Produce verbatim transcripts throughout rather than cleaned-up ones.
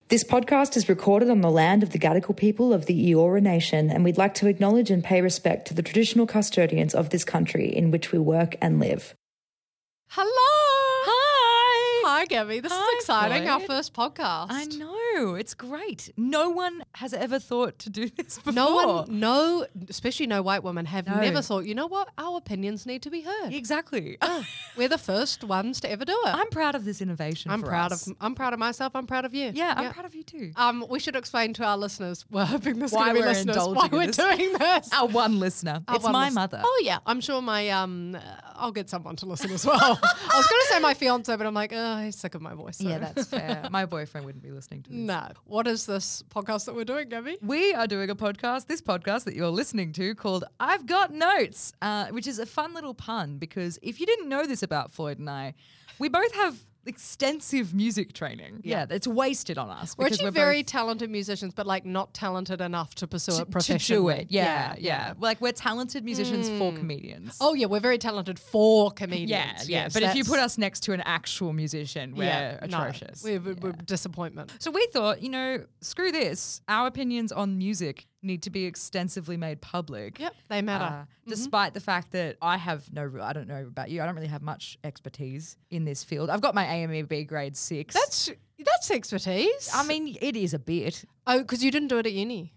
This podcast is recorded on the land of the Gadigal people of the Eora Nation, and we'd like to acknowledge and pay respect to the traditional custodians of this country in which we work and live. Hello. Hi. Hi, Gabby. This Hi, is exciting. Floyd. Our first podcast. I know. It's great. No one has ever thought to do this before. No one, no, especially no white women, have No. never thought, you know what, our opinions need to be heard. Exactly. We're the first ones to ever do it. I'm proud of this innovation I'm for proud us. of I'm proud of myself. I'm proud of you. Yeah, I'm proud of you too. Um, we should explain to our listeners, we're hoping this is Why going to be we're listeners, indulging why in we're this. doing this. Our one listener. Our it's one my listen- mother. Oh yeah, I'm sure my um, uh, I'll get someone to listen as well. I was going to say my fiance, but I'm like, oh, he's sick of my voice. So. Yeah, that's fair. My boyfriend wouldn't be listening to this. No. What is this podcast that we're doing, Gabby? We are doing a podcast, this podcast that you're listening to called I've Got Notes, uh, which is a fun little pun because if you didn't know this about Floyd and I, we both have extensive music training. Yeah, it's wasted on us. We're because actually we're very both talented musicians, but like not talented enough to pursue to, it to professionally. do it. Yeah, yeah, Like we're talented musicians for comedians. Oh yeah, we're very talented for comedians. yeah, yeah. yes, but if you that's- put us next to an actual musician, we're yeah, no, atrocious. we're, we're, Yeah. we're disappointment. So we thought, you know, screw this. Our opinions on music need to be extensively made public. Yep, they matter. Uh, despite the fact that I have no, I don't know about you, I don't really have much expertise in this field. I've got my A M E B grade six. That's that's expertise. I mean, it is a bit. oh, because you didn't do it at uni.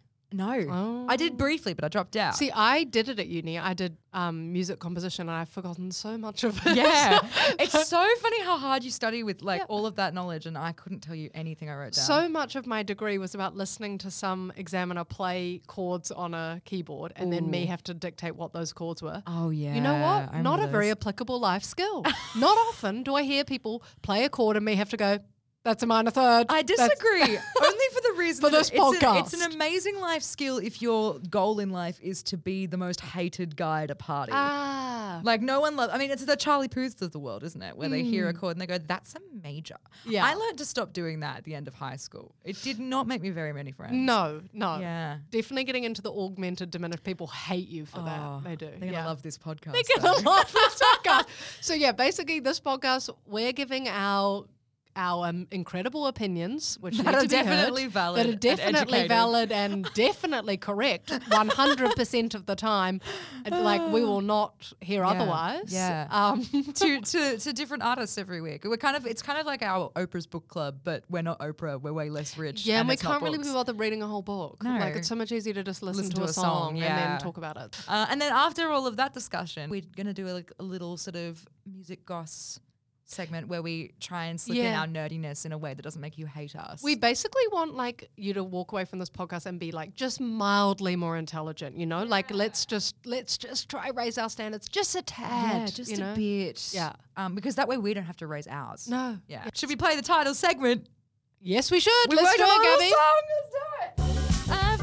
No, I did briefly, but I dropped out. See, I did it at uni. I did um, music composition, and I've forgotten so much of it. yeah, it's so funny how hard you study with like all of that knowledge, and I couldn't tell you anything I wrote down. So much of my degree was about listening to some examiner play chords on a keyboard and then me have to dictate what those chords were. oh yeah, You know what? I Not a remember very those. applicable life skill. Not often do I hear people play a chord and me have to go, that's a minor third. I That's- disagree. Only for the reason For that this it's, an, podcast. it's an amazing life skill if your goal in life is to be the most hated guy at a party. Ah. Like no one loves. I mean, it's the Charlie Puths of the world, isn't it? Where they hear a chord and they go, "That's a major." Yeah. I learned to stop doing that at the end of high school. It did not make me very many friends. No, no. Yeah. Definitely getting into the augmented diminished. People hate you for Oh, that. They do. They're gonna yeah. love this podcast. They're though. gonna love this podcast. So yeah, basically this podcast, we're giving our our um, incredible opinions, which That need are to be heard, definitely valid that are and definitely educated. valid and definitely correct, one hundred percent of the time. And, like we will not hear otherwise. yeah. Um, to, to to different artists every week. We're kind of it's kind of like our Oprah's book club, but we're not Oprah. We're way less rich. yeah, and, we it's not can't really books. be bothered reading a whole book. No. Like it's so much easier to just listen, Listen to, to a a song, song, and yeah. then talk about it. Uh, and then after all of that discussion, we're going to do a, like, a little sort of music goss segment where we try and slip in Yeah. our nerdiness in a way that doesn't make you hate us. We basically want like you to walk away from this podcast and be like just mildly more intelligent, you know? Like let's just let's just try raise our standards just a tad. yeah, just you know? a bit. Yeah. Um, because that way we don't have to raise ours. No. Yeah. Should we play the title segment? Yes, we should. We let's worked do on a it, little Gabby. song. Let's do it. I've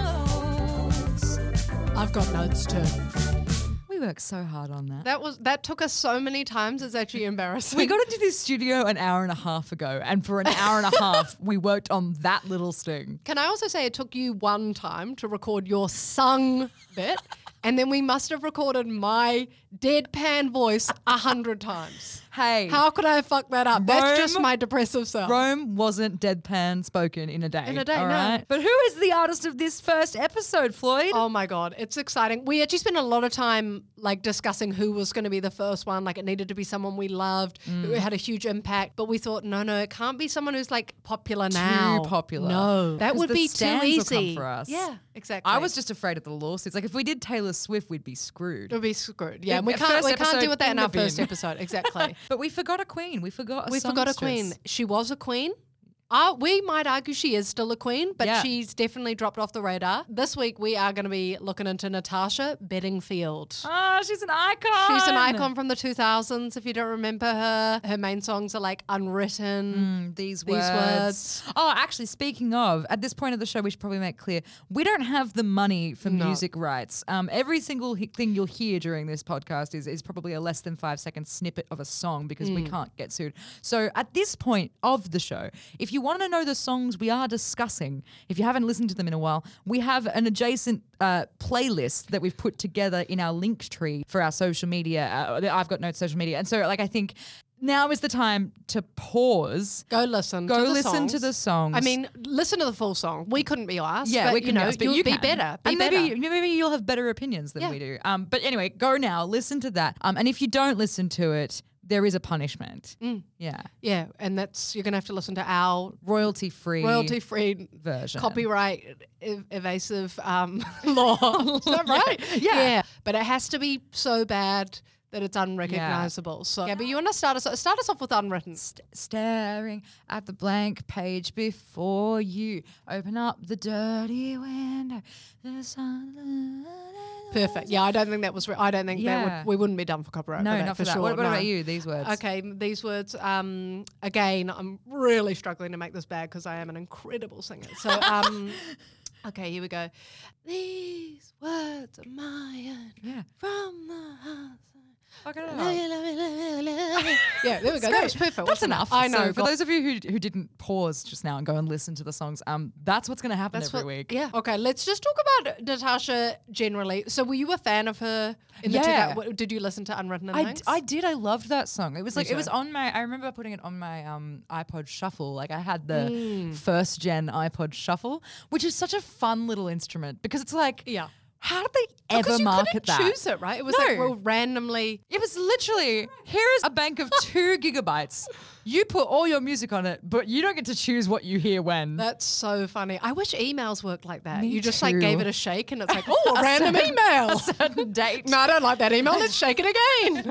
got notes. I've got notes too. We worked so hard on that. That was that took us so many times. It's actually embarrassing. We got into this studio an hour and a half ago, and for an hour and a half, we worked on that little sting. Can I also say it took you one time to record your sung bit, and then we must have recorded my deadpan voice a hundred times. Hey, How could I have fucked that up? That's just Rome- my depressive self. Rome wasn't deadpan spoken in a day. In a day, all no. right? But who is the artist of this first episode, Floyd? Oh my God, it's exciting. We actually spent a lot of time like discussing who was going to be the first one. Like it needed to be someone we loved, who had a huge impact. But we thought, no, no, it can't be someone who's like popular now. popular. No, that 'Cause would the be too stands will come easy for us. Yeah, exactly. I was just afraid of the lawsuits. Like if we did Taylor Swift, we'd be screwed. It would be screwed. Yeah, The- and we the can't first we can't episode deal with that in in our the first bin. episode. Exactly. But we forgot a queen. We forgot a We forgot a songstress. queen. She was a queen. Uh, we might argue she is still a queen, but Yeah. she's definitely dropped off the radar. This week we are going to be looking into Natasha Bedingfield. Ah, she's an icon. She's an icon from the two thousands, if you don't remember her. Her main songs are like Unwritten. Mm, these These words. words. Oh, actually, speaking of, at this point of the show, we should probably make clear we don't have the money for No. music rights. Um, every single hi- thing you'll hear during this podcast is is probably a less than five second snippet of a song because we can't get sued. So at this point of the show, if you want to know the songs we are discussing, if you haven't listened to them in a while, we have an adjacent uh, playlist that we've put together in our link tree for our social media. Uh, the I've Got Notes social media, and so like I think. now is the time to pause. Go listen. Go to the listen songs. to the songs. I mean, listen to the full song. We couldn't be asked. Yeah, but, we can you know, be asked, but you'll you be can. better. Be and better. maybe maybe you'll have better opinions than Yeah. we do. Um, but anyway, go now, listen to that. Um, and if you don't listen to it, there is a punishment. Mm. Yeah, Yeah, and that's you're gonna have to listen to our royalty free, royalty free version. copyright ev- evasive um, law. Is that right? Yeah. yeah. But it has to be so bad that it's unrecognizable. So, Gabby, you want to start us start us off with unwritten? St- staring at the blank page before you. Open up the dirty window. The sun. Perfect. Yeah, I don't think that was. Re- I don't think Yeah. that would. We wouldn't be done for copyright. No, for that, not for, for that. sure. What, what no. about you? These words. Okay, these words. Um, again, I'm really struggling to make this bad because I am an incredible singer. So, um, okay, here we go. These words are mine. Yeah. From the heart. Fuck it up. Love you, love you, love you, love you. Yeah, there we go. That was perfect. That's wasn't it? enough. I know. So for but those of you who who didn't pause just now and go and listen to the songs, um, that's what's going to happen that's every what, week. Yeah. Okay, let's just talk about Natasha generally. So, were you a fan of her in the Yeah. two thou- Did you listen to Unwritten and I, things? d- I did. I loved that song. It was like Me it was too. on my. I remember putting it on my um iPod Shuffle. Like I had the Mm. first gen iPod Shuffle, which is such a fun little instrument because it's like, Yeah. how did they ever Because you market couldn't that? choose it, right? It was No. like real randomly. It was literally, here is a bank of two gigabytes. You put all your music on it, but you don't get to choose what you hear when. That's so funny. I wish emails worked like that. Me you just like too. gave it a shake and it's like, oh, a random email. A certain date. No, I don't like that email. Let's shake it again.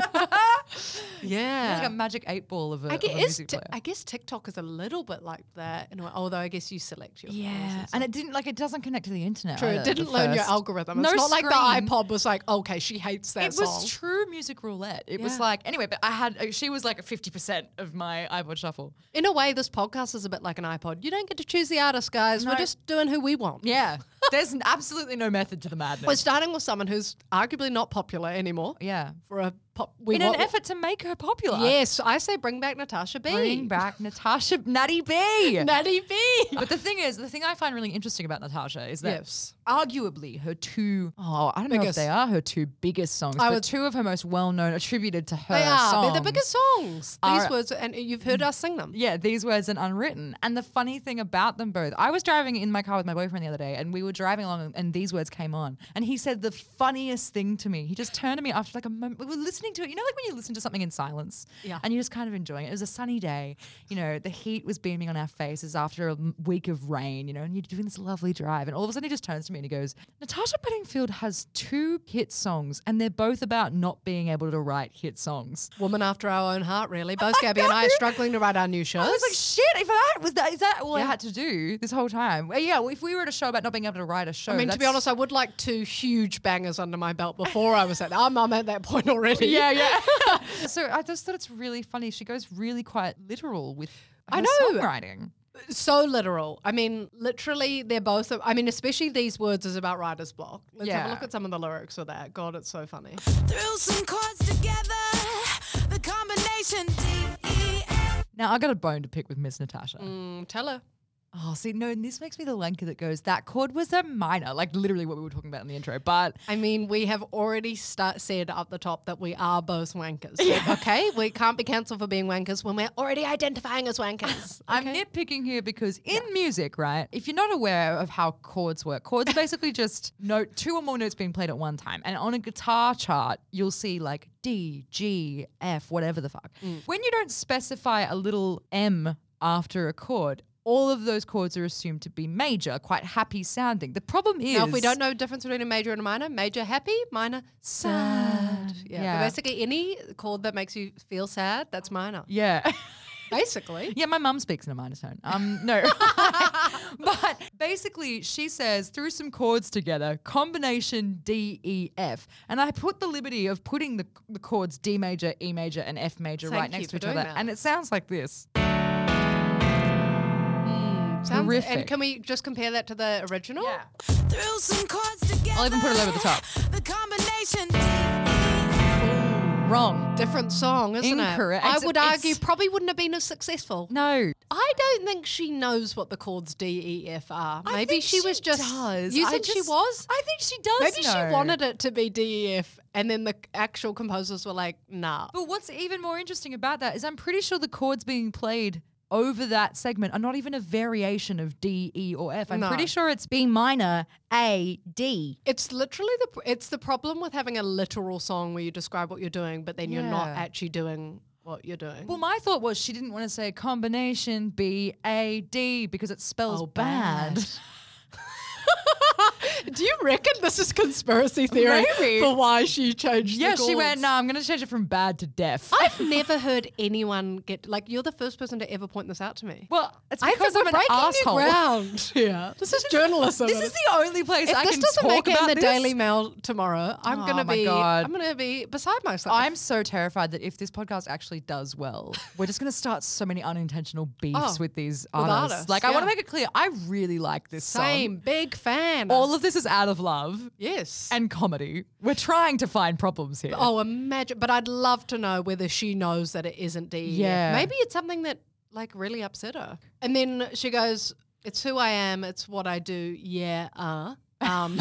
yeah. Like a magic eight ball of a, I of a guess, music t- player. I guess TikTok is a little bit like that, in a way, although I guess you select your Yeah, and it didn't like it doesn't connect to the internet. True, either, it didn't the learn your first. algorithm. No It's not like the screen. iPod was like, okay, she hates that It song. was true music roulette. It was Yeah. like anyway, but I had uh, she was like fifty percent of my iPod Shuffle. In a way, this podcast is a bit like an iPod. You don't get to choose the artist, guys. We're No. just doing who we want. Yeah, there's n- absolutely no method to the madness. We're starting with someone who's arguably not popular anymore. yeah, For a pop, we in an want- effort to make her popular. Yes, I say bring back Natasha B. bring back Natasha Natty B. Natty B. But the thing is, the thing I find really interesting about Natasha is that Yes. arguably her two, oh, I don't know if Biggest. they are her two biggest songs, I but would- two of her most well-known attributed to her They are. songs. They're the biggest songs. These are- words, and you've heard us sing them. Yeah, these words and Unwritten. And the funny thing about them both, I was driving in my car with my boyfriend the other day and we were driving along and, and these words came on. And he said the funniest thing to me. He just turned to me after like a moment. We were listening to it. You know, like when you listen to something in silence Yeah. and you're just kind of enjoying it. It was a sunny day. You know, the heat was beaming on our faces after a m- week of rain, you know, and you're doing this lovely drive. And all of a sudden he just turns to me and he goes, Natasha Bedingfield has two hit songs and they're both about not being able to write hit songs. Woman after our own heart, really. Both I Gabby and I are know. struggling to write our new shows. I was like, shit, if that was that, is that all I Yeah. had to do this whole time? Well, yeah, well, if we were at a show about not being able to write a show. I mean, to be that's- honest, I would like two huge bangers under my belt before I was at that. I'm, I'm at that point already. Yeah, yeah. So I just thought it's really funny. She goes really quite literal with her I know. songwriting. So literal. I mean, literally, they're both. I mean, especially these words is about writer's block. Let's have Yeah. a look at some of the lyrics for that. God, it's so funny. Threw some chords together, the combination D E F. Now I got a bone to pick with Miss Natasha. Mm, tell her. Oh, see, no, and this makes me the wanker that goes, that chord was a minor, like literally what we were talking about in the intro. But I mean, we have already start, said up the top that we are both wankers. Okay? We can't be cancelled for being wankers when we're already identifying as wankers. I'm okay? nitpicking here because in music, right, if you're not aware of how chords work, chords are basically just note two or more notes being played at one time. And on a guitar chart, you'll see like D, G, F, whatever the fuck. When you don't specify a little M after a chord, all of those chords are assumed to be major, quite happy sounding. The problem is... Now, if we don't know the difference between a major and a minor, major happy, minor sad. Yeah. Yeah. But basically, any chord that makes you feel sad, that's minor. Yeah. Basically. Yeah, my mum speaks in a minor tone. Um, no. But basically, she says, threw some chords together, combination D, E, F. And I put the liberty of putting the, the chords D major, E major, and F major Thank right you next for to each other. doing that. And it sounds like this. Sounds, Horrific. and can we just compare that to the original? Threw some chords together. I'll even put it over the top. The combination D E F. Wrong. Different song, isn't Incorrect. it? I It's- would it's- argue probably wouldn't have been as successful. No. I don't think she knows what the chords D, E, F are. I Maybe think she, she was just. does. You I think she just- was? I think she does Maybe know. she wanted it to be D, E, F, and then the actual composers were like, nah. But what's even more interesting about that is I'm pretty sure the chords being played over that segment are not even a variation of D, E, or F. I'm No. pretty sure it's B minor, A, D. It's literally the it's the problem with having a literal song where you describe what you're doing, but then you're not Yeah. actually doing what you're doing. Well, my thought was she didn't want to say combination B, A, D because it spells Oh, bad. bad. Do you reckon this is conspiracy theory Maybe. for why she changed Yeah, the she went, chords? no, I'm going to change it from bad to deaf. I've never heard anyone get, like, you're the first person to ever point this out to me. well, it's I because think I'm we're an breaking asshole. new ground. Yeah. This is journalism. This is the only place if I this can doesn't talk make it in about the this. Daily Mail tomorrow, I'm Oh gonna my be God. I'm gonna be beside myself. I'm so terrified that if this podcast actually does well, we're just going to start so many unintentional beefs Oh, with these with artists. artists, Like, I want yeah. to make it clear, I really like this same song. big fan. All of this is out of love yes. and comedy. We're trying to find problems here. Oh, imagine! But I'd love to know whether she knows that it isn't D E F. Yeah. Maybe it's something that like really upset her. And then she goes, "It's who I am. It's what I do. Yeah, uh." Um,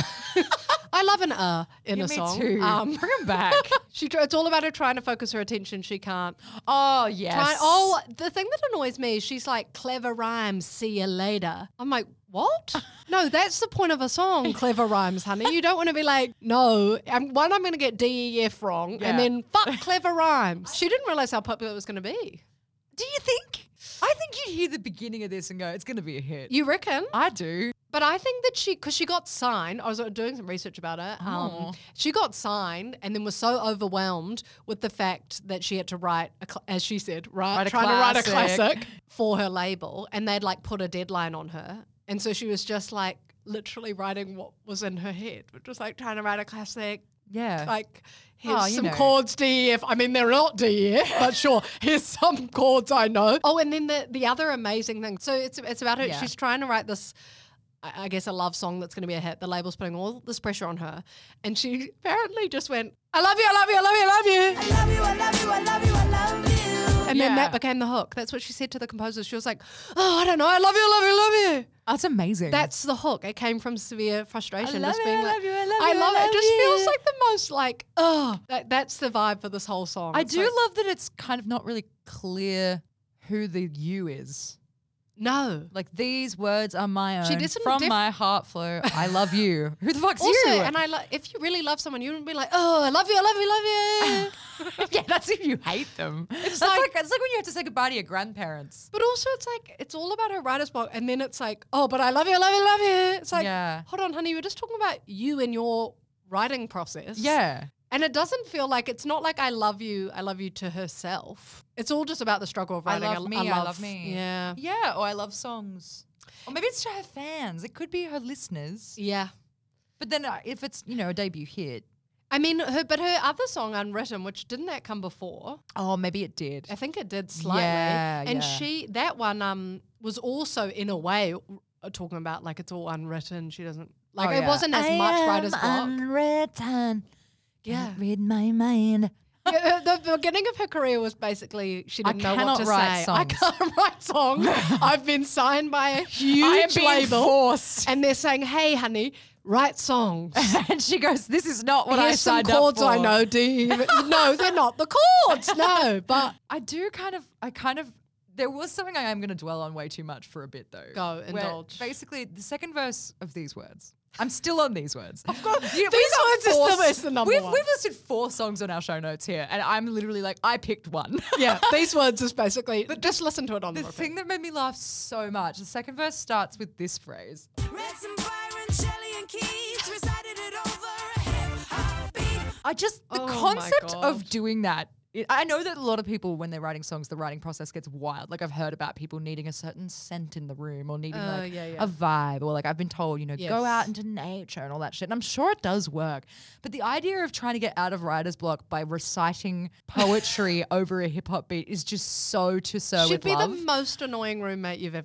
I love an uh in Yeah, a me song. too. Um, Bring 'em back. she tr- it's all about her trying to focus her attention. She can't. Oh, yes. Try- oh, the thing that annoys me is she's like, clever rhymes, see you later. I'm like, what? No, that's the point of a song, clever rhymes, honey. You don't want to be like, no, I'm, one, I'm going to get D E F wrong, Yeah. and then fuck clever rhymes. She didn't realize how popular it was going to be. Do you think? I think you'd hear the beginning of this and go, it's going to be a hit. You reckon? I do. But I think that she, because she got signed, I was doing some research about it. Oh. Um, she got signed and then was so overwhelmed with the fact that she had to write, a cl- as she said, right, Write a trying to write a classic. classic for her label, and they'd like put a deadline on her. And so she was just like literally writing what was in her head, which was like trying to write a classic. Yeah. Like, here's Oh, you some know. chords, D E F. I mean, they're not D E F, but sure, here's some chords I know. Oh, and then the, the other amazing thing. So it's it's about her. Yeah. She's trying to write this, I I guess, a love song that's going to be a hit. The label's putting all this pressure on her. And she apparently just went, I love you, I love you, I love you, I love you. I love you, I love you, I love you, I love you. And then Yeah. that became the hook. That's what she said to the composers. She was like, oh, I don't know, I love you, I love you, I love you. That's amazing. That's the hook. It came from severe frustration. I love just you, being I like, love you, I love I you, I love it. love It just you. feels like the most like, oh, that, that's the vibe for this whole song. I It's do like, love that it's kind of not really clear who the you is. No. Like, these words are my own. She did some from diff- my heart flow. I love you. Who the fuck's Also, you? and I lo- if you really love someone, you wouldn't be like, oh, I love you, I love you, I love you. yeah, that's if you hate them. It's like- like, it's like when you have to say goodbye to your grandparents. But also, it's like, it's all about her writer's block. And then it's like, oh, but I love you, I love you, I love you. It's like, Yeah. hold on, honey, we were just talking about you and your writing process. Yeah. And it doesn't feel like, it's not like I love you, I love you to herself. It's all just about the struggle of I writing. love a, me, a I love, love me. Yeah. Yeah, or I love songs. Or maybe it's to her fans. It could be her listeners. Yeah. But then uh, if it's, you know, a debut hit. I mean, her, but her other song, Unwritten, which didn't that come before? Oh, maybe it did. I think it did slightly. Yeah, and yeah. she, that one um was also in a way uh, talking about like it's all unwritten. She doesn't, like Oh, it yeah. wasn't as I much am writer's block. unwritten. Yeah. Can't read my mind. Yeah, the, the beginning of her career was basically she I didn't know what cannot to write say. I songs. can't write songs. I've been signed by a huge I am being label, forced. and they're saying, "Hey, honey, write songs." And she goes, this is not what I Here's some signed chords up for. I know. Do you even? No, they're not the chords. No, but I do kind of, I kind of, there was something I am going to dwell on way too much for a bit though. Go, where indulge. Basically, the second verse of these words. I'm still on these words. Of course. These words are still- it's the number we've, one. We've listed four songs on our show notes here, and I'm literally like, I picked one. yeah, these words is basically. Just listen to it on The the thing that made me laugh so much, the second verse starts with this phrase. Read some Byron, Shelley, and Keats, recited it over a hip-hop beat. I just, the Oh my concept God. of doing that, it, I know that a lot of people, when they're writing songs, the writing process gets wild. Like I've heard about people needing a certain scent in the room or needing Uh, like yeah, yeah. a vibe, or like I've been told, you know, Yes. go out into nature and all that shit. And I'm sure it does work. But the idea of trying to get out of writer's block by reciting poetry over a hip hop beat is just so to so Should with be love. the most annoying roommate you've ever met.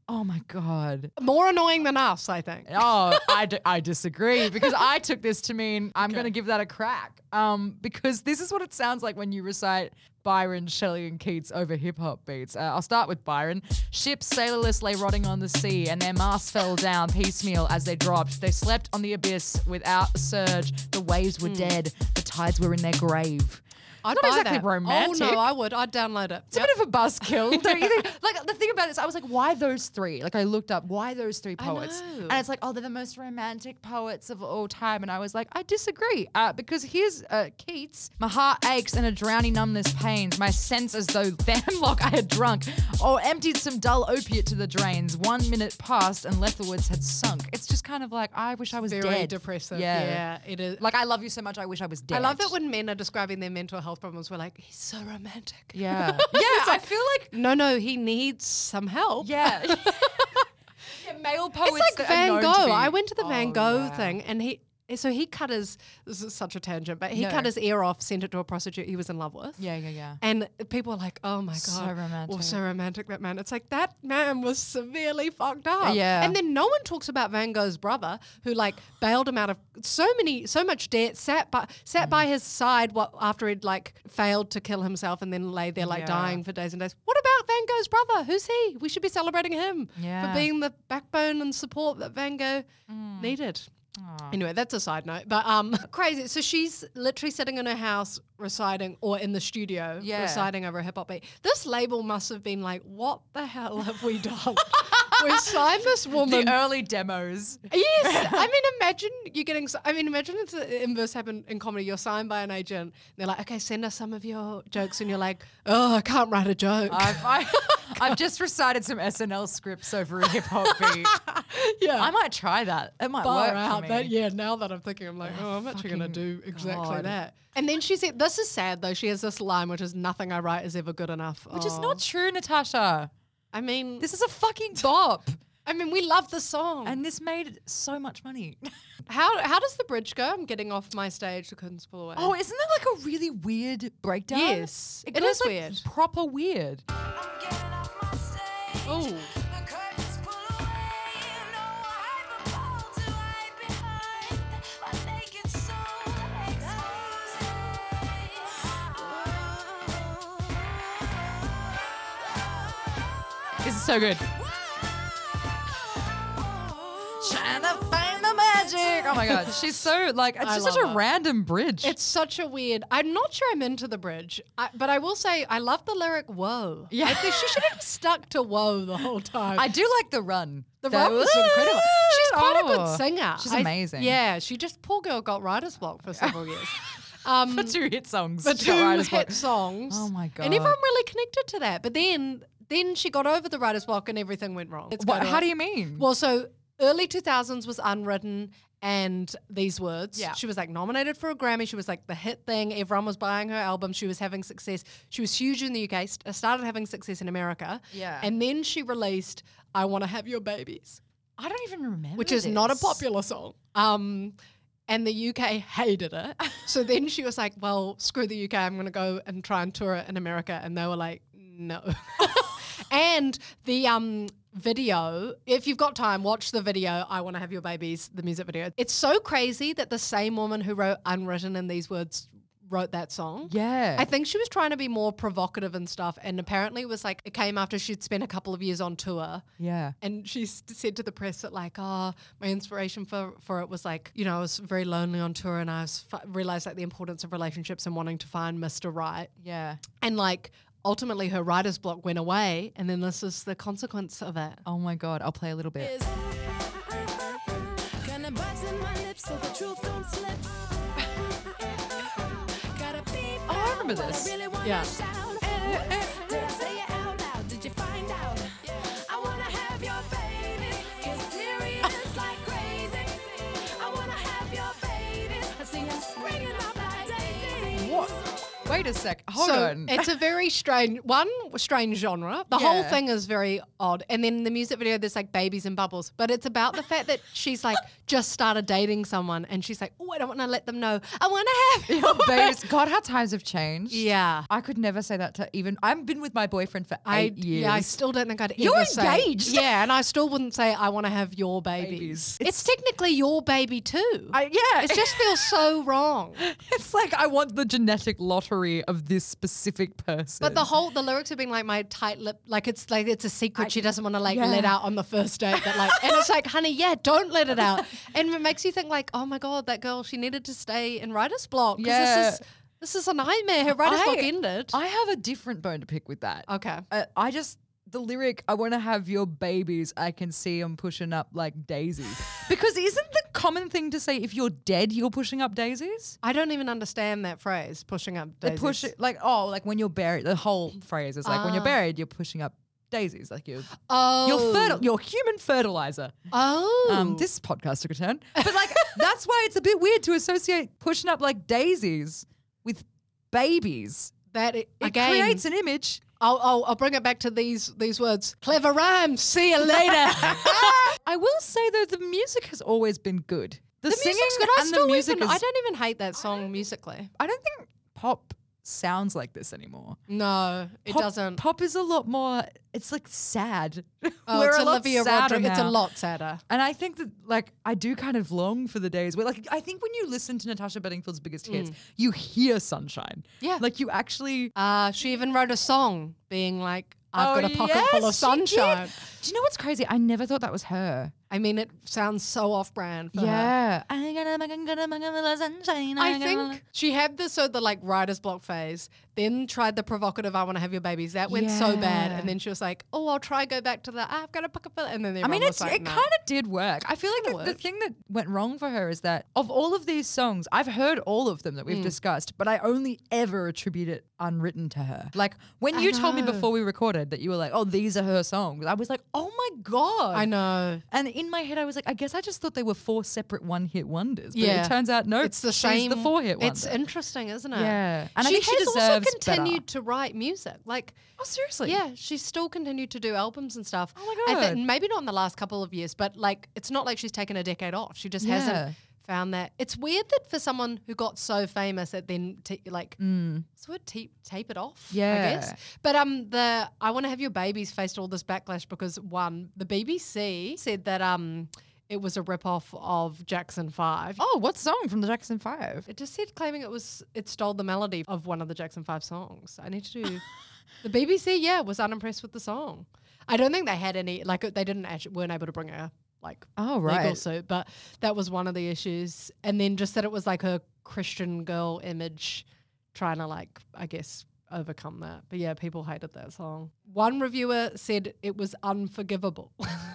Oh my God. More annoying than us, I think. Oh, I, d- I disagree because I took this to mean I'm going to give that a crack. Um, because this is what it sounds like when you recite Byron, Shelley, and Keats over hip hop beats. Uh, I'll start with Byron. Ships sailorless lay rotting on the sea, and their masts fell down piecemeal as they dropped. They slept on the abyss without a surge. The waves were dead. The tides were in their grave. I'd Not buy exactly that. romantic. Oh, no, I would. I'd download it. It's a bit of a buzzkill, don't you think? Like, the thing about this, I was like, why those three? Like, I looked up, why those three poets? know. And it's like, oh, they're the most romantic poets of all time. And I was like, I disagree. Uh, because here's uh, Keats. My heart aches and a drowning numbness pains. My sense as though the hemlock I had drunk or emptied some dull opiate to the drains. One minute passed and leftwards had sunk. It's just kind of like, I wish I was Very dead. depressive. Yeah. Yeah, it is. Like, I love you so much, I wish I was dead. I love that when men are describing their mental health problems, we're like, he's so romantic. Yeah. Yeah, I feel like... No, no, he needs some help. Yeah. Yeah, male poets It's like that are Van known Gogh. to be- I went to the Van Oh, Gogh wow. thing, and he. So he cut his. This is such a tangent, but he No. cut his ear off, sent it to a prostitute he was in love with. Yeah, yeah, yeah. And people are like, "Oh my god, So romantic. Oh, so romantic that man." It's like that man was severely fucked up. Yeah. And then no one talks about Van Gogh's brother, who like bailed him out of so many, so much debt, sat by sat Mm. by his side what after he'd like failed to kill himself, and then lay there like Yeah. dying for days and days. What about Van Gogh's brother? Who's he? We should be celebrating him Yeah. for being the backbone and support that Van Gogh Mm. needed. Anyway, that's a side note, but um, crazy. So she's literally sitting in her house reciting, or in the studio Yeah. reciting over a hip hop beat. This label must have been like, "What the hell have we done? We signed this woman." The early demos. Yes, I mean, imagine you getting. s- I mean, imagine if the inverse happened in comedy. You're signed by an agent. They're like, "Okay, send us some of your jokes," and you're like, "Oh, I can't write a joke." I've, I, I've just recited some S N L scripts over a hip hop beat. yeah, I might try that. It might far work out. for me. That, yeah, now that I'm thinking, I'm like, oh, I'm actually going to fucking do exactly God. that. And then she said, this is sad though. She has this line, which is, "Nothing I write is ever good enough." Which is Oh. not true, Natasha. I mean, This is a fucking bop. I mean, we love the song. And this made so much money. how how does the bridge go? I'm getting off my stage. The curtains pull away. Oh, isn't that like a really weird breakdown? Yes, It, it goes is like weird. proper weird. I'm getting off my stage. Oh. The curtains pull away. No hyperbole to hide behind. My naked soul exposed. This is so good. Trying to find the magic. Oh my god, she's so like it's I just such love a her. random bridge. It's such a weird. I'm not sure I'm into the bridge, I, but I will say I love the lyric "Whoa." Yeah. I think she should have stuck to "Whoa" the whole time. I do like the run. The run was incredible. She's quite a Oh. good singer. She's I- amazing. yeah, she just poor girl got writer's block for several years. Um, For two hit songs. the she got two writer's block. hit songs. Oh my And everyone God. really connected to that. But then, then she got over the writer's block and everything went wrong. Let's go What, to how it. do you mean? Well, so early two thousands was Unwritten and These Words. Yeah. She was like nominated for a Grammy. She was like the hit thing. Everyone was buying her album. She was having success. She was huge in the U K, st- started having success in America. Yeah. And then she released I Want to Have Your Babies, I don't even remember. which is not a this. popular song. Um, and the U K hated it. So then she was like, well, screw the U K. I'm going to go and try and tour it in America. And they were like, no. And the um video, if you've got time, watch the video, I Want to Have Your Babies, the music video. It's so crazy that the same woman who wrote Unwritten and These Words wrote that song. Yeah. I think she was trying to be more provocative and stuff. And apparently it was like, it came after she'd spent a couple of years on tour. yeah. And she s- said to the press that like, oh, my inspiration for, for it was like, you know, I was very lonely on tour and I was f- realized like the importance of relationships and wanting to find Mister Right. Yeah. And like, ultimately her writer's block went away. And then this is the consequence of it. Oh my god, I'll play a little bit. Gonna button my lips so the truth don't slip. Gotta be Oh, I remember this. really wanna Yeah. shout. Did I say it out loud? Did you find out? I wanna have your babies. Get serious like crazy. I wanna have your babies. I see 'em springing up like daisies. What? Wait a sec. Hold so on. it's a very strange one, strange genre. The whole Yeah. thing is very odd. And then in the music video, there's like babies and bubbles. But it's about the fact that she's like just started dating someone, and she's like, oh, I don't want to let them know. I want to have Your babies. God, how times have changed. Yeah. I could never say that to even. I've been with my boyfriend for I, eight years. Yeah, I still don't think I'd You're ever say. engaged. Yeah, and I still wouldn't say I want to have your babies. Babies. It's, technically your baby too. I- yeah. It just feels so wrong. It's like I want the genetic lottery of this specific person. But the whole the lyrics have been like my tight lip, like it's like it's a secret she doesn't want to like yeah. let out on the first date. But like, and it's like, honey, yeah, don't let it out. And it makes you think like, oh my god, that girl, she needed to stay in writer's block. 'Cause Yeah. this is this is a nightmare. Her writer's I- block ended. I have a different bone to pick with that. okay. Uh, I just the lyric, I want to have your babies. I can see them pushing up like daisies. Because isn't the common thing to say if you're dead, you're pushing up daisies? I don't even understand that phrase, pushing up They daisies. push it like oh, like when you're buried. The whole phrase is like when you're Ah. buried, you're pushing up daisies. Like you're Oh. you're fertile. You're human fertilizer. Oh. Um, this podcast took a turn, but like that's why it's a bit weird to associate pushing up like daisies with babies. that it, It again. creates an image. I'll, I'll I'll bring it back to these these words. Clever rhymes. See you later. I will say though, the music has always been good. The, The singing music's good. I and still the music even, is. I don't even hate that song musically. I don't think pop sounds like this anymore. No, it Pop, doesn't. Pop is a lot more. It's like sad. Oh, We're it's a lot Olivia sadder Rodrigo. It's a now. lot sadder. And I think that, like, I do kind of long for the days where, like, I think when you listen to Natasha Bedingfield's biggest hits, you hear Sunshine. Yeah. Like, you actually. Uh, she even wrote a song being like, I've Oh, got a pocket yes, full of she did. sunshine. Do you know what's crazy? I never thought that was her. I mean, it sounds so off brand for her. Yeah. I gotta make a- gotta make a little sunshine. I gotta- think she had the so the like writer's block phase, then tried the provocative I want to have your babies. That went so bad. Yeah. And then she was like, oh, I'll try go back to the I've got a pocket full. And then I everyone mean, was it's, like, it no. kind of did work. I feel like Kinda the, the worked. thing that went wrong for her is that of all of these songs, I've heard all of them that Mm. we've discussed, but I only ever attribute it unwritten to her. Like when you told me know. before we recorded that you were like, oh, these are her songs, I was like, oh my God. I know. And in my head, I was like, I guess I just thought they were four separate one-hit wonders. But Yeah. it turns out, no, It's the she's same. the four-hit wonder. It's interesting, isn't it? Yeah. And I she think she has also deserves continued better. to write music. Like, Oh, seriously? yeah, she's still continued to do albums and stuff. Oh my I thi- God. maybe not in the last couple of years, but like, it's not like she's taken a decade off. She just Yeah. hasn't found that. It's weird that for someone who got so famous that then t- like sort of tape, tape it off. I Mm. Yeah. guess. But um, the I Want to Have Your Babies faced all this backlash because one, the B B C said that um, it was a rip-off of Jackson Five. Oh, what song from the Jackson Five? It just said claiming it was it stole the melody of one of the Jackson Five songs. I need to do the B B C. Yeah, was unimpressed with the song. I don't think they had any like they didn't actually weren't able to bring a like Oh, legal right. suit, but that was one of the issues. And then just that it was like her Christian girl image, trying to like I guess overcome that. But yeah, people hated that song. One reviewer said it was unforgivable.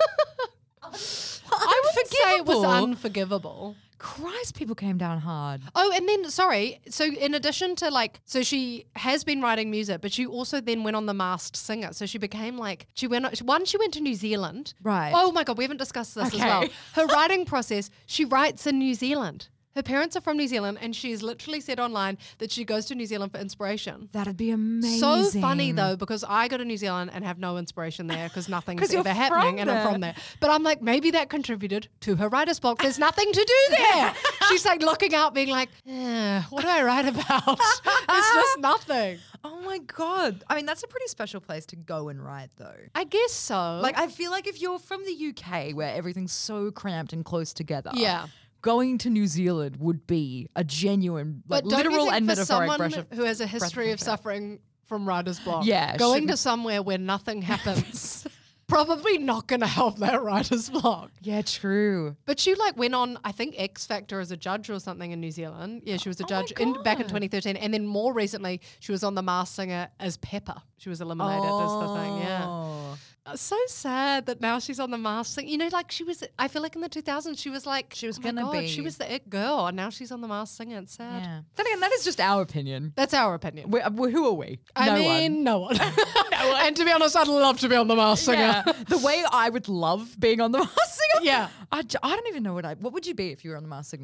I would say it was Unforgivable? unforgivable. Christ, people came down hard. Oh, and then sorry. So in addition to like, so she has been writing music, but she also then went on The Masked Singer. So she became like, she went one. She went to New Zealand. Right. Oh my God, we haven't discussed this Okay. as well. Her writing process. She writes in New Zealand. Her parents are from New Zealand, and she's literally said online that she goes to New Zealand for inspiration. That'd be amazing. So funny though, because I go to New Zealand and have no inspiration there because nothing's 'Cause you're ever happening from and I'm there. from there. But I'm like, maybe that contributed to her writer's block. There's nothing to do there. She's like looking out, being like, eh, what do I write about? It's just nothing. Oh my God. I mean, that's a pretty special place to go and write, though. I guess so. Like, I feel like if you're from the U K where everything's so cramped and close together, Yeah. going to New Zealand would be a genuine, like, but don't literal you think and for metaphoric someone brush of who has a history of fresh air. suffering from writer's block, Yeah, going shouldn't- to somewhere where nothing happens, probably not going to help that writer's block. Yeah, true. But she like went on, I think X Factor as a judge or something in New Zealand. Yeah, she was a Oh my judge in, back in God. twenty thirteen, and then more recently she was on The Masked Singer as Pepper. She was eliminated as the thing. Yeah, Oh. Uh, so sad that now she's on The Masked Singer. You know, like she was. I feel like in the two thousands she was like She was oh my gonna God, be. She was the it girl, and now she's on The Masked Singer. It's sad. Yeah. Then again, that is just our opinion. That's our opinion. We're, we're- who are we? I no mean, one. no one. And to be honest, I'd love to be on The Masked Singer. Yeah. The way I would love being on the Masked Singer. Yeah. I, j- I don't even know what I. What would you be if you were on the Masked Singer?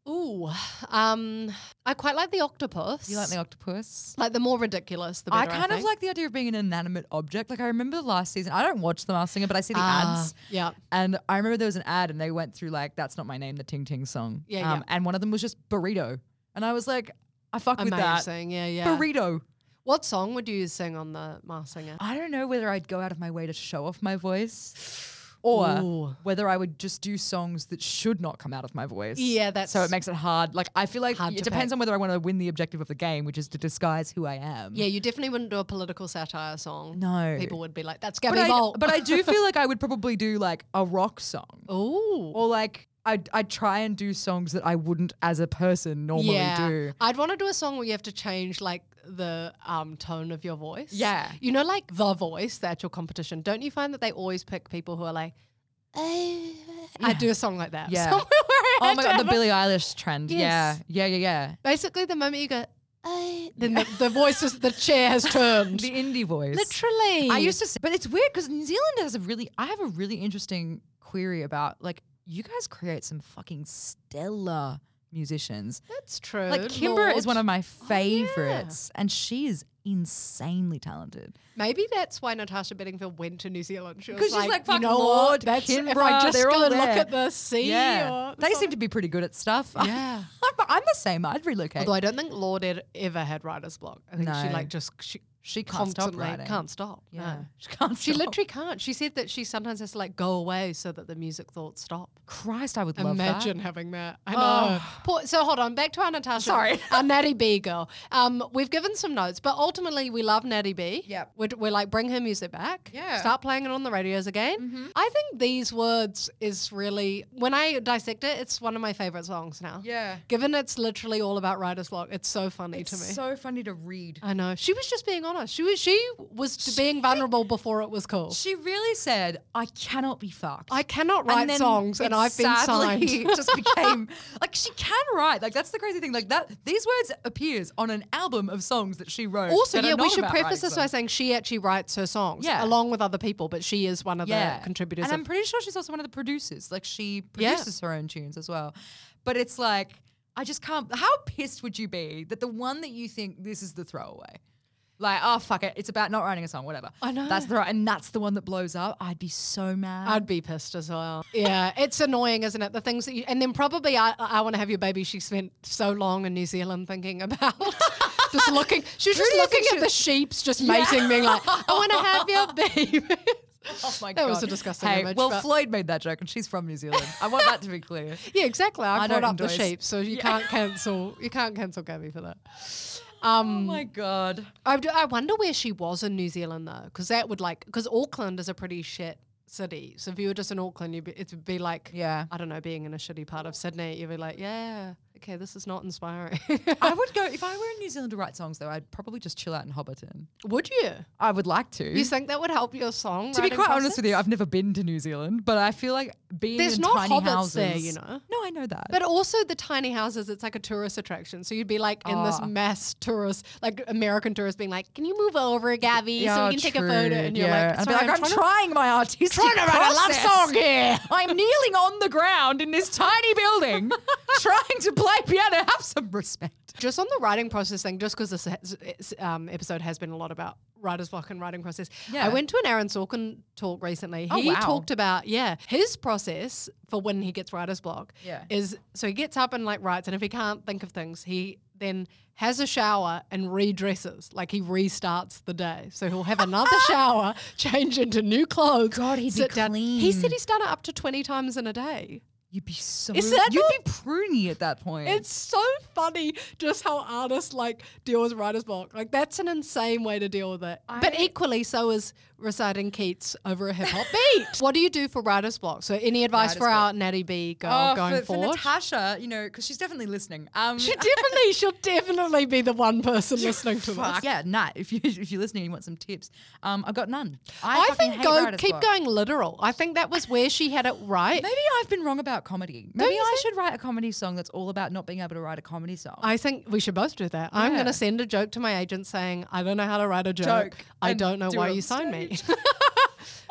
Ooh, um, I quite like the octopus. You like the octopus? Like the more ridiculous, the I better. kind of think. like the idea of being an inanimate object. Like I remember last season, I don't watch The Masked Singer, but I see the Ah, ads. yeah. And I remember there was an ad and they went through like, That's Not My Name, the Ting Ting song. Yeah, um, yeah. And one of them was just burrito. And I was like, I fuck with that. Amazing, yeah, yeah. Burrito. What song would you sing on the Masked Singer? I don't know whether I'd go out of my way to show off my voice or Ooh. whether I would just do songs that should not come out of my voice. Yeah, that's So it makes it hard. Like I feel like hard it to depends pick. on whether I want to win the objective of the game, which is to disguise who I am. Yeah, you definitely wouldn't do a political satire song. No. People would be like, that's But Gabby I, Bolt. but I do feel like I would probably do like a rock song. Ooh. Or like I'd, I'd try and do songs that I wouldn't as a person normally yeah. do. I'd want to do a song where you have to change like the um, tone of your voice. Yeah. You know, like The Voice, the actual competition. Don't you find that they always pick people who are like, "Eh," I'd do a song like that. Yeah. Somewhere where I Oh had my to god, the have a- Billie Eilish trend. Yes. Yeah. Yeah, yeah, yeah. Basically, the moment you go, "Eh," then the, the voice is, the chair has turned. The indie voice. Literally. I used to say, but it's weird because New Zealand has a really, I have a really interesting query about like, you guys create some fucking stellar musicians. That's true. Like Kimber is Lord. one of my favorites and she is insanely talented. Maybe that's why Natasha Bedingfield went to New Zealand. She was 'Cause she's like, like, you fuck know Lord, what? That's if Kimbra, I just they're go all look there. at the sea. Yeah. Or They seem something. to be pretty good at stuff. Yeah. I'm, I'm the same. I'd relocate. Although I don't think Lord had ever had writer's block. I think she No. like just she She can't stop constantly writing. can't stop. Yeah. No. She can't She stop. literally can't. She said that she sometimes has to like go away so that the music thoughts stop. Christ, I would love Imagine that. having that. I Oh. know. Poor, so hold on, back to our Natasha. Sorry. Our Natty B girl. Um, we've given some notes, but ultimately we love Natty B. Yep. We're, we're like, bring her music back. Yeah. Start playing it on the radios again. I think These Words is really, when I dissect it, it's one of my favorite songs now. Yeah. Given it's literally all about writer's block, it's so funny It's to me. so funny to read. I know. She was just being honest. She was she was being vulnerable before it was cool. She really said, I cannot be fucked. I cannot write then songs and it I've been sadly signed. just became like she can write. Like that's the crazy thing. Like that These Words appears on an album of songs that she wrote. Also, that are yeah, we not should about preface writing this by songs. saying she actually writes her songs Yeah. along with other people, but she is one of yeah. the contributors. And of, I'm pretty sure she's also one of the producers. Like she Yeah. produces her own tunes as well. But it's like I just can't. How pissed would you be that the one that you think this is the throwaway? Like, oh, fuck it. It's about not writing a song, whatever. I know. That's the right. And that's the one that blows up. I'd be so mad. I'd be pissed as well. Yeah, it's annoying, isn't it? The things that you, and then probably I, I want to have your baby. She spent so long in New Zealand thinking about just looking. She was Who just do you looking think at she- the sheeps, just mating, being like, I want to have your baby. Oh my That god, was a disgusting hey, image, Well, but- Floyd made that joke, and she's from New Zealand. I want that to be clear. Yeah, exactly. I, I brought don't up the endorse- sheep, so you Yeah. can't cancel. You can't cancel Gabby for that. Oh Um, my god. I, do- I wonder where she was in New Zealand though, because that would like because Auckland is a pretty shit city. So if you were just in Auckland, you'd be, it'd be like Yeah. I don't know, being in a shitty part of Sydney. You'd be like, yeah, okay, this is not inspiring. I would go if I were in New Zealand to write songs. Though I'd probably just chill out in Hobbiton. Would you? I would like to. You think that would help your song? to be writing quite honest with you, process? I've never been to New Zealand, but I feel like being There's in not tiny hobbits houses there, you know. No, I know that. But also the tiny houses, it's like a tourist attraction. So you'd be like in this Oh. mass tourist, like American tourists being like, can you move over, Gabby, so we can take a true, photo? And you're yeah. like, I'd be "Sorry, like, I'm, trying to- trying my artistic trying to write a love process. song here." I'm kneeling on the ground in this tiny building, trying to play piano. Have some respect. Just on the writing process thing, just because this has, it's, um, episode has been a lot about writer's block and writing process. Yeah. I went to an Aaron Sorkin talk recently. Oh, he wow. talked about, yeah, his process for when he gets writer's block Yeah. is, so he gets up and like writes, and if he can't think of things, he then has a shower and redresses, like he restarts the day. So he'll have another shower, change into new clothes. God, he'd be sit down. He clean. said he's done it up to twenty times in a day. You'd be so. Is that You'd not- be pruny at that point. It's so funny just how artists like deal with writer's block. Like that's an insane way to deal with it. but I- equally, so is reciting Keats over a hip hop beat. What do you do for writer's block? So any advice Writer's for block. our Natty B girl Oh, going for, for forward? Natasha, you know, because she's definitely listening. Um, she definitely, she'll definitely be the one person listening to Fuck. this. Yeah, Nat, if you if you're listening and you want some tips, um, I've got none. I, I fucking think hate go writer's keep block. going literal. I think that was where she had it right. Maybe I've been wrong about comedy. Maybe you I think? should write a comedy song that's all about not being able to write a comedy song. I think we should both do that. I'm Yeah. going to send a joke to my agent saying, I don't know how to write a joke. Joke. I And don't know do why it on you signed me. stage.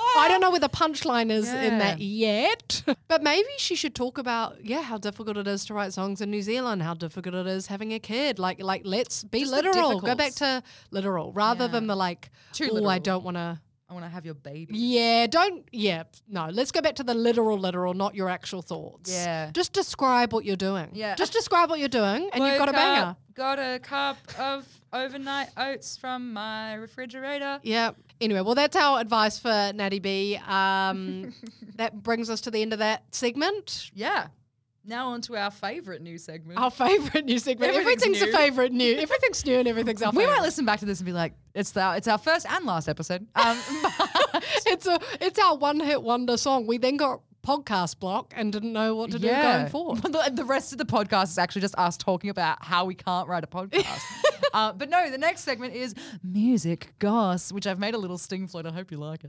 I don't know where the punchline is in Yeah. that yet. But maybe she should talk about, yeah, how difficult it is to write songs in New Zealand, how difficult it is having a kid. Like, like let's be Just the literal. Go back difficults. to literal rather Yeah. than the like, Too oh, I literal. don't want to. I want to have your baby. Yeah, don't. Yeah, no. Let's go back to the literal, literal, not your actual thoughts. Yeah. Just describe what you're doing. Yeah. Just describe what you're doing, and you've got a Woke banger. up, got a cup of overnight oats from my refrigerator. Yeah. Anyway, well, that's our advice for Natty B. Um, that brings us to the end of that segment. Yeah. Now on to our favourite new segment. Our favourite new segment. Everything's Everything's new. a favourite new. Everything's new and everything's our we favourite. might listen back to this and be like, it's the, it's our first and last episode. Um, but- It's a it's our one hit wonder song. We then got podcast block and didn't know what to do going forward. The, the rest of the podcast is actually just us talking about how we can't write a podcast. uh, but no, the next segment is Music Goss, which I've made a little sting float. I hope you like it.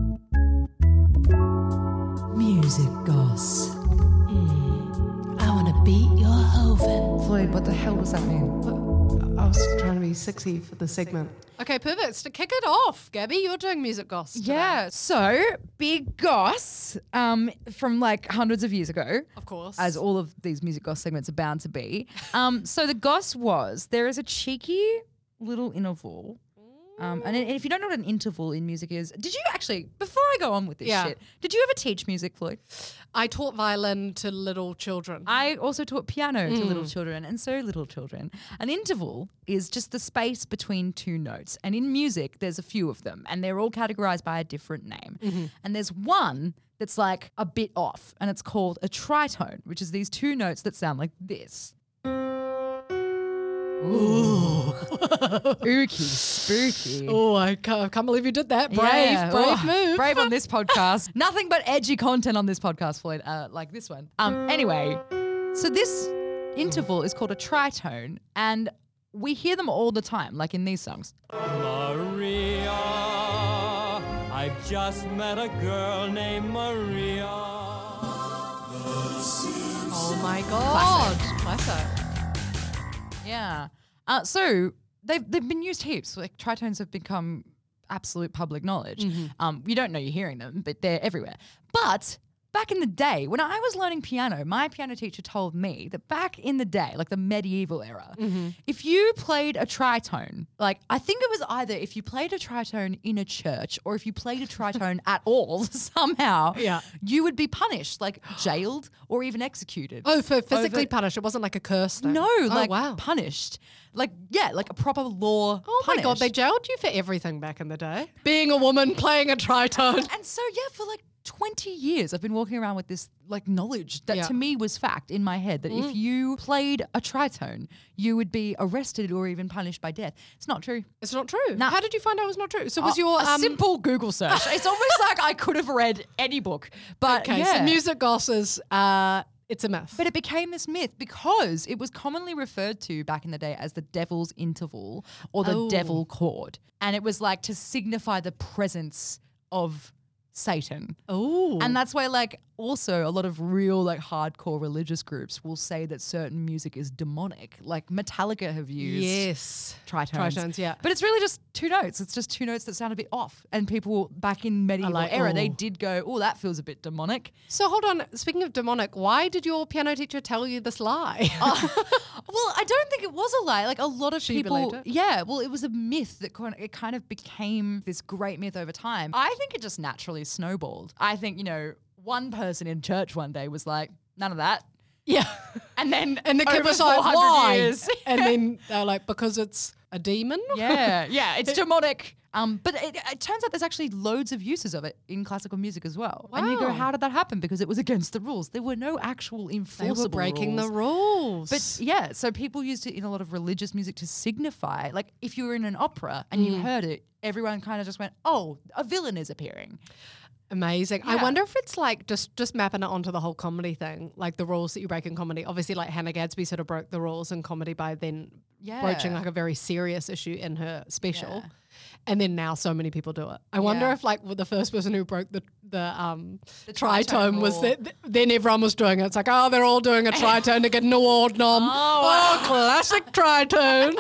Music Goss. I want to beat your hoven. Floyd, what the hell does that mean? I was trying to be sexy for the segment. Okay, perfect. So kick it off, Gabby. You're doing music goss today. Yeah, so Big Goss um, from like hundreds of years ago. Of course. As all of these music goss segments are bound to be. Um, so the goss was there is a cheeky little interval. Um, and if you don't know what an interval in music is, did you actually, before I go on with this Yeah. shit, did you ever teach music, Floyd? I taught violin to little children. I also taught piano to little children, and so little children. An interval is just the space between two notes. And in music, there's a few of them, and they're all categorized by a different name. And there's one that's like a bit off, and it's called a tritone, which is these two notes that sound like this. Ooh. Spooky, spooky. Oh, I can't, I can't believe you did that. Brave, Yeah. brave Oh, move. Brave on this podcast. Nothing but edgy content on this podcast, Floyd, uh, like this one. Um. Anyway, so this interval is called a tritone, and we hear them all the time, like in these songs. Maria, I've just met a girl named Maria. Oh my God. Classic. Yeah. Uh, so they've they've been used heaps. Like tritones have become absolute public knowledge. Um, you don't know you're hearing them, but they're everywhere. But back in the day, when I was learning piano, my piano teacher told me that back in the day, like the medieval era, if you played a tritone, like I think it was either if you played a tritone in a church or if you played a tritone at all somehow, Yeah. you would be punished, like jailed or even executed. Oh, for physically Over- punished. It wasn't like a curse thing. No, Oh, like wow. punished. Like, yeah, like a proper law. Oh my God, they punished. jailed you for everything back in the day. Being a woman playing a tritone. And so, yeah, for like twenty years, I've been walking around with this like knowledge that Yeah. to me was fact in my head that if you played a tritone, you would be arrested or even punished by death. It's not true. It's not true. Nah. How did you find out it was not true? So was Uh, your a um, simple Google search? It's almost like I could have read any book. But Okay, yeah. so music goss is uh, it's a myth. But it became this myth because it was commonly referred to back in the day as the devil's interval or the Oh. devil chord. And it was like to signify the presence of Satan. Oh, And that's why, like, also a lot of real, like, hardcore religious groups will say that certain music is demonic. Like, Metallica have used yes, tritones. tritones, yeah. But it's really just two notes. It's just two notes that sound a bit off. And people back in medieval like, era, they "Ooh." did go, oh, that feels a bit demonic. So hold on. Speaking of demonic, why did your piano teacher tell you this lie? Well, I don't think it was a lie. Like a lot of She people, believed it? yeah. Well, it was a myth that kind of, it kind of became this great myth over time. I think it just naturally snowballed. I think you know, one person in church one day was like, "None of that," yeah, and then and the kid over was like, four hundred why? years, And then they're like, because it's a demon. yeah, yeah, it's demonic. Um, but it, it turns out there's actually loads of uses of it in classical music as well. And you go, Wow. how did that happen? Because it was against the rules. There were no actual They enforceable were breaking rules. the rules. But yeah, so people used it in a lot of religious music to signify, like if you were in an opera and Mm. you heard it, everyone kind of just went, oh, a villain is appearing. Amazing. I Yeah. wonder if it's like just just mapping it onto the whole comedy thing, like the rules that you break in comedy. Obviously, like Hannah Gadsby sort of broke the rules in comedy by then Yeah. broaching like a very serious issue in her special. Yeah. and then now so many people do it. I wonder Yeah. if like the first person who broke the the um The tritone tritone was rule. that then everyone was doing it. It's like, oh, they're all doing a tritone to get an award nom. Oh, classic tritone.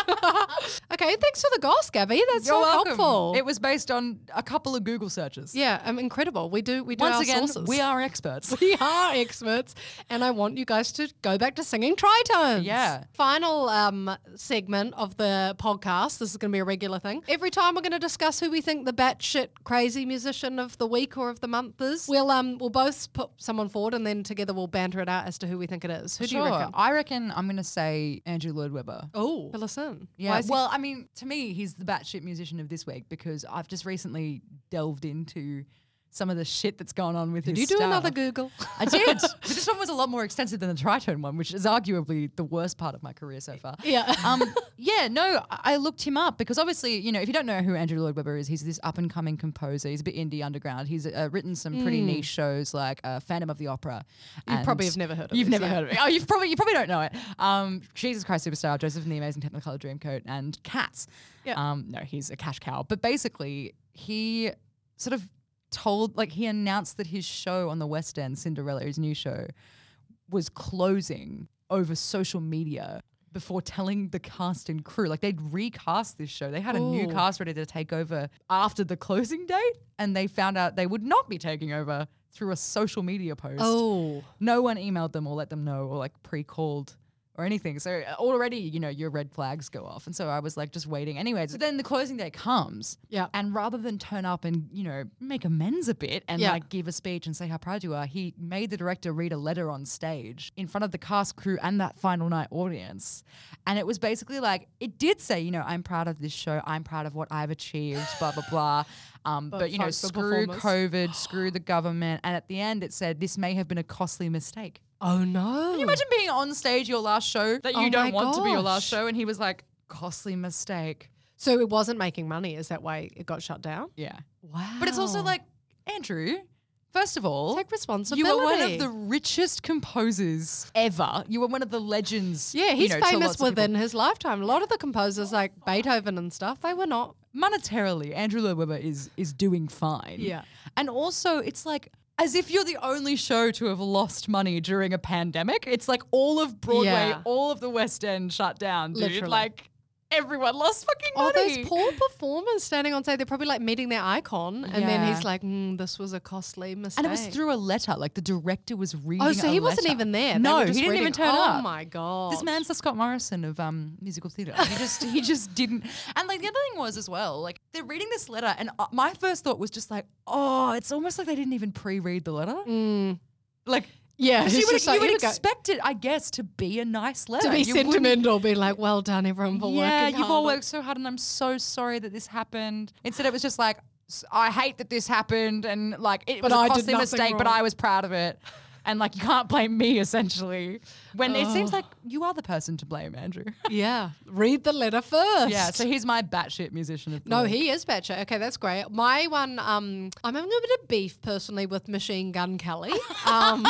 Okay, thanks for the goss, Gabby. That's You're so welcome. helpful. It was based on a couple of Google searches. yeah, um, incredible. We do we do Once our again, sources. we are experts. We are experts, and I want you guys to go back to singing tritones. Yeah. Final um, segment of the podcast. This is going to be a regular thing. Every time we're going to discuss who we think the batshit crazy musician of the week or of the month is. We'll um we'll both put someone forward, and then together we'll banter it out as to who we think it is. Who do you Sure. reckon? I reckon I'm going to say Andrew Lloyd Webber. Oh, fill us in. Yeah. Why is he- Well, I mean, to me, he's the batshit musician of this week because I've just recently delved into some of the shit that's gone on with did his you do stuff. another Google? I did. But this one was a lot more extensive than the tritone one, which is arguably the worst part of my career so far. Yeah. Um, yeah, no, I I looked him up because obviously, you know, if you don't know who Andrew Lloyd Webber is, he's this up and coming composer. He's a bit indie underground. He's uh, written some pretty niche shows like uh, Phantom of the Opera. You and probably have never heard of You've this, never yeah. heard of it. Oh, you've probably you probably don't know it. Um, Jesus Christ Superstar, Joseph and the Amazing Technicolor Dreamcoat, and Cats. Yeah. Um, no, he's a cash cow. But basically, he sort of told, like, he announced that his show on the West End, Cinderella, his new show, was closing over social media before telling the cast and crew. Like, they'd recast this show. They had a new Ooh. cast ready to take over after the closing date, and they found out they would not be taking over through a social media post. Oh. No one emailed them or let them know or like pre-called or anything. So uh, already, you know, your red flags go off. And so I was like just waiting. Anyways, so then the closing day comes. Yeah. And rather than turn up and, you know, make amends a bit and Yeah. like give a speech and say how proud you are, he made the director read a letter on stage in front of the cast, crew, and that final night audience. And it was basically like, it did say, you know, I'm proud of this show. I'm proud of what I've achieved, blah, blah, blah. Um, but, But you know, fuck the screw performers. COVID, screw the government. And at the end, it said, this may have been a costly mistake. Oh no. Can you imagine being on stage your last show that you Oh don't my want to be your last gosh. show? And he was like, costly mistake. So it wasn't making money. Is that why it got shut down? Yeah. Wow. But it's also like, Andrew, first of all, take you responsibility. are one of the richest composers ever. You are one of the legends. Yeah, you he's know, to famous lots of within people. his lifetime. A lot of the composers like Beethoven and stuff, they were not. Monetarily, Andrew Lloyd Webber is is doing fine. Yeah. And also, it's like, as if you're the only show to have lost money during a pandemic. It's like all of Broadway, Yeah. all of the West End shut down, dude. Literally. Like, everyone lost fucking Oh, money. those poor performers standing on stage, they're probably like meeting their icon. And then Yeah. he's like, mm, this was a costly mistake. And it was through a letter. Like, the director was reading Oh, so a he wasn't letter. even there. They No, were he just didn't even reading- turn oh up. Oh my God. This man's the Scott Morrison of um, musical theatre. He just he just didn't. And like the other thing was as well, like they're reading this letter, and uh, my first thought was just like, oh, it's almost like they didn't even pre-read the letter. Like, Yeah, 'cause he's you would, just like, you would here we go. expect it, I guess, to be a nice letter. to be You wouldn't- sentimental, be like, well done, everyone, for yeah, working you've all hard. worked so hard, and I'm so sorry that this happened. Instead, it was just like, "S- I hate that this happened, and like it But was a I did costly nothing mistake, but wrong." I was proud of it. And like, you can't blame me, essentially. When it seems like you are the person to blame, Andrew. Yeah, read the letter first. yeah, so he's my batshit musician of the No, week. he is Batshit. Okay, that's great. My one, um, I'm having a bit of beef personally with Machine Gun Kelly. Um,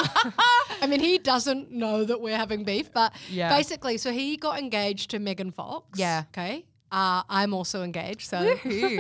I mean, he doesn't know that we're having beef, but Yeah. basically, so he got engaged to Megan Fox. Yeah. Okay. Uh, I'm also engaged, so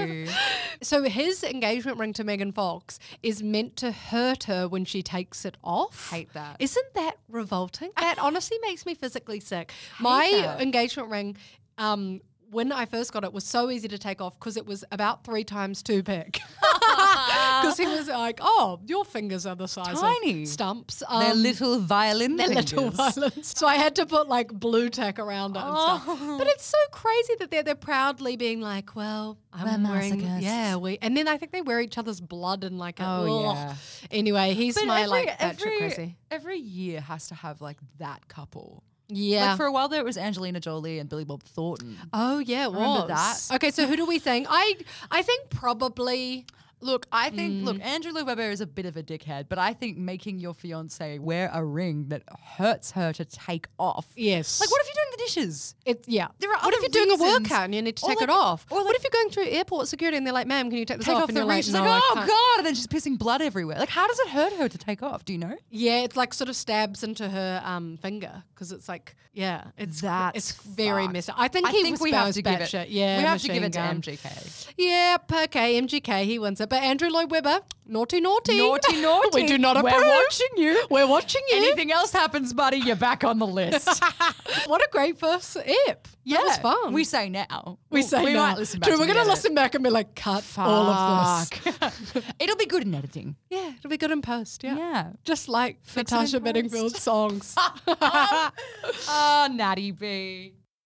so his engagement ring to Megan Fox is meant to hurt her when she takes it off. Hate that. Isn't that revolting? That honestly makes me physically sick. My that. engagement ring, um, when I first got it, was so easy to take off because it was about three times too big. Because he was like, "Oh, your fingers are the size Tiny. of stumps. They're Um, little violin they're fingers. little violins." So I had to put like blue tack around it and stuff. Oh. But it's so crazy that they're they're proudly being like, "Well, I'm We're wearing masochists. yeah, we." And then I think they wear each other's blood and like, a, Oh, ugh. yeah. Anyway, he's But my every, like batshit every, crazy. every year has to have like that couple. Yeah. Like for a while there, it was Angelina Jolie and Billy Bob Thornton. Oh yeah, it Remember was. that? Okay, so who do we think? I I think probably Look, I think, Mm. look, Andrew Lloyd Webber is a bit of a dickhead, but I think making your fiance wear a ring that hurts her to take off. Yes. Like, what if you're doing the dishes? It, yeah. There are what if other you're doing a reasons. workout and you need to Or take like- it off? or what like- if you're going through airport security and they're like, ma'am, can you take this Take off? off and the you're ring. like, She's no, like, I oh, can't. God. And then she's pissing blood everywhere. Like, how does it hurt her to take off? Do you know? Yeah, it like sort of stabs into her um, finger because it's like, yeah, it's That's it's very fucked. messy. I think I he think was we have Bell's to give it. batshit. Yeah, we have to give machine it to gun. M G K. Yeah, okay, M G K, he wins it. But Andrew Lloyd Webber, naughty, naughty. Naughty, naughty. we do not We're approve. watching you. We're watching you. Anything else happens, buddy, you're back on the list. What a great first ep. Yeah, That was fun. We say now. We say we now. might listen back. Dude, to we're the going to edit. listen back and be like, cut all of this. Fuck. It'll be good in editing. Yeah, it'll be good in post. Yeah. Yeah. Just like Fix it in Natasha post. Bedingfield's songs. Oh, Natty B.